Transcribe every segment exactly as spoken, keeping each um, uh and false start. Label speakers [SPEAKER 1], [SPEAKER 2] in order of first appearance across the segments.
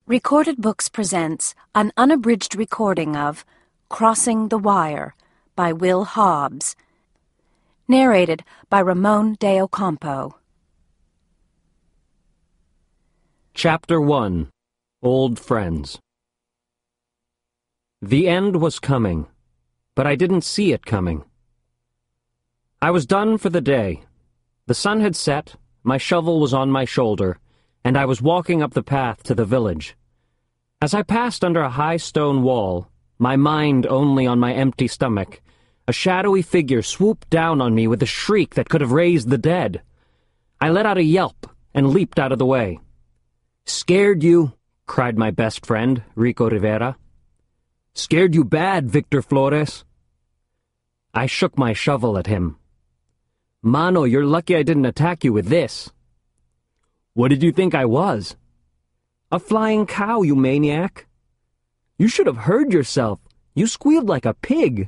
[SPEAKER 1] Recorded Books presents an unabridged recording of Crossing the Wire by Will Hobbs, narrated by Ramon de Ocampo.
[SPEAKER 2] Chapter one. Old Friends. The end was coming, but I didn't see it coming. I was done for the day. The sun had set, my shovel was on my shoulder, and I was walking up the path to the village. As I passed under a high stone wall, my mind only on my empty stomach, a shadowy figure swooped down on me with a shriek that could have raised the dead. I let out a yelp and leaped out of the way. "Scared you?" cried my best friend, Rico Rivera. "Scared you bad, Victor Flores." I shook my shovel at him. "Mano, you're lucky I didn't attack you with this." "What did you think I was?" "A flying cow, you maniac." "You should have heard yourself. You squealed like a pig."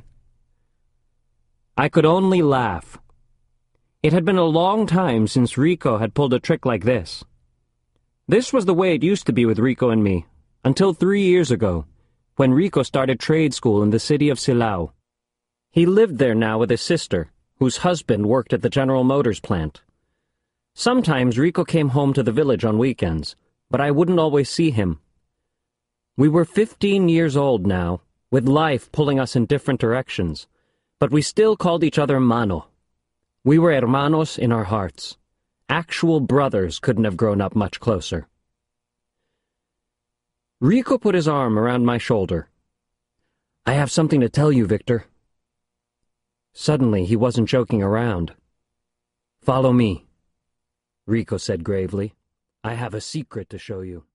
[SPEAKER 2] I could only laugh. It had been a long time since Rico had pulled a trick like this. This was the way it used to be with Rico and me, until three years ago, when Rico started trade school in the city of Silao. He lived there now with his sister, whose husband worked at the General Motors plant. Sometimes Rico came home to the village on weekends, but I wouldn't always see him. We were fifteen years old now, with life pulling us in different directions, but we still called each other Mano. We were hermanos in our hearts. Actual brothers couldn't have grown up much closer. Rico put his arm around my shoulder. "I have something to tell you, Victor." Suddenly he wasn't joking around. "Follow me," Rico said gravely. "I have a secret to show you."